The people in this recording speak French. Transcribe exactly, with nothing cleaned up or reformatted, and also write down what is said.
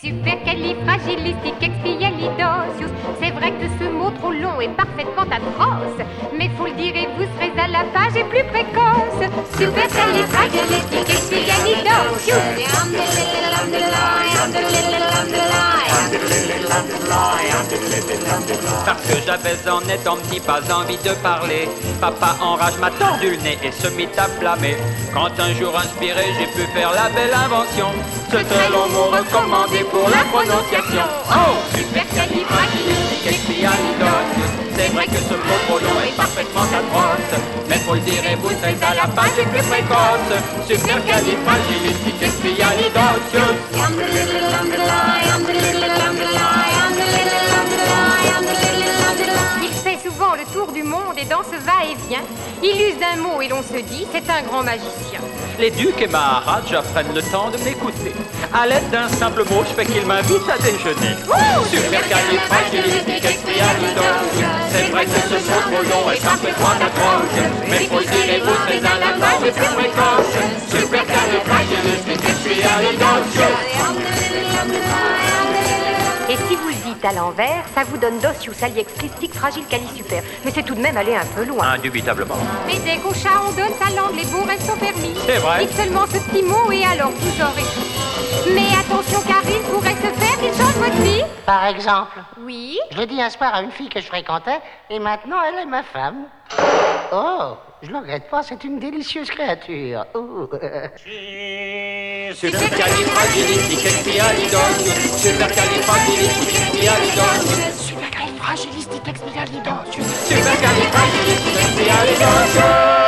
Supercalifragilisticexpialidocious. C'est vrai que ce mot trop long est parfaitement atroce, mais faut le dire et vous serez à la page et plus précoce. Supercalifragilisticexpialidocious. Parce que j'avais en étant petit pas envie de parler, papa enrage m'a tordu le nez et se mit à blâmer. Quand un jour inspiré j'ai pu faire la belle invention, ce très long mot recommandé pour la prononciation. Oh, supercalifragilisticexpialidocious. C'est vrai que ce mot trop long est parfaitement atroce, mais faut le dire et vous serez à la page et plus précoce. Supercalifragilisticexpialidocious. Il fait souvent le tour du monde et dans ce va-et-vient, il use d'un mot et l'on se dit c'est un grand magicien. Les ducs et Maharajas prennent le temps de m'écouter. À l'aide d'un simple mot, je fais qu'ils m'invitent à déjeuner. Supercalifragilisticexpialidocious. C'est vrai que ce mot trop long est parfaitement atroce, mais faut le dire et vous serez à la page et plus précoce. Supercalifragilisticexpialidocious. Et si vous le dites à l'envers, ça vous donne docius aliexplictique fragile calisuper. Mais c'est tout de même aller un peu loin. Indubitablement. Mais dès qu'au chat on donne sa langue, les bons restes sont permis. C'est vrai. Dites seulement ce petit mot et alors vous aurez tout. Mais attention car il pourrait se faire qu'il change votre vie. Par exemple, Oui. je l'ai dit un soir à une fille que je fréquentais, et maintenant elle est ma femme. Oh, je ne le regrette pas, c'est une délicieuse créature. Oh. Supercalifragilisticexpialidocious. Supercalifragilisticexpialidocious. Supercalifragilisticexpialidocious. Supercalifragilisticexpialidocious.